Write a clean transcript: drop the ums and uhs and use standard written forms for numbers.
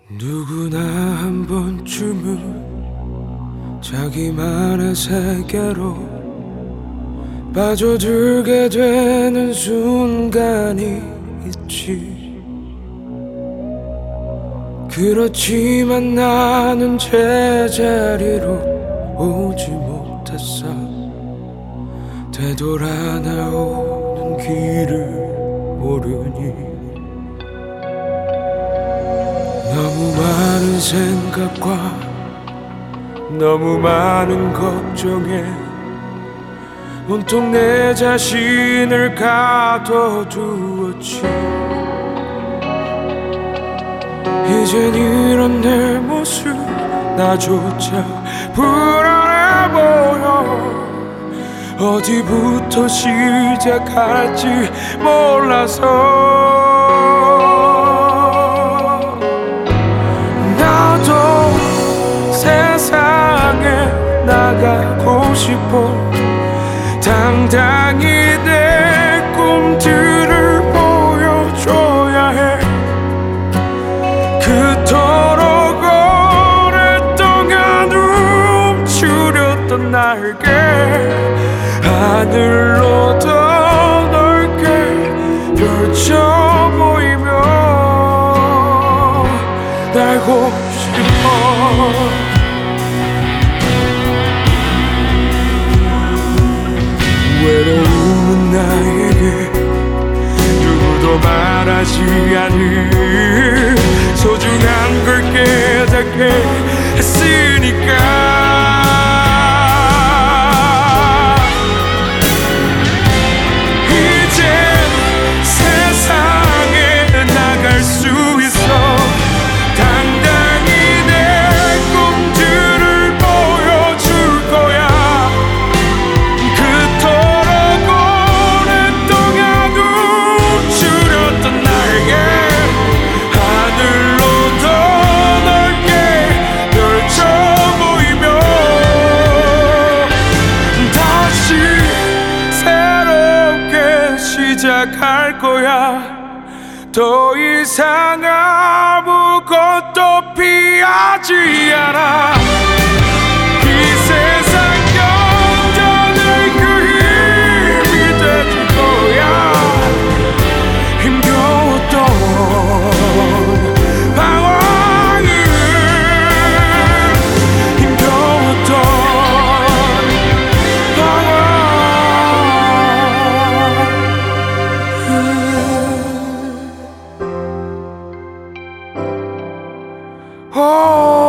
누구나 한 번쯤은 자기만의 세계로 빠져들게 되는 순간이 있지. 그렇지만 나는 제자리로 오지 못했어. 되돌아 나오는 길을 모르니 너무 많은 생각과 너무 많은 걱정에 온통 내 자신을 가둬두었지. 이젠 이런 내 모습 나조차 불안해 보여. 어디부터 시작할지 몰라서 세상에 나가고 싶어. 당당히 내 꿈들을 보여줘야 해. 그토록 오랫동안 움츠렸던 날개 하늘로 더 넓게 펼쳐 보이며 날고 싶어. 외로움은 나에게 누구도 말하지 않을 소중한 걸 깨닫게 했으니까. 시작할 거야. 더 이상 아무것도 피하지 않아. 이 세상 여전히 그 힘이 돼줄 거야. 힘겨웠던 방황을 힘겨웠던 방황. Oh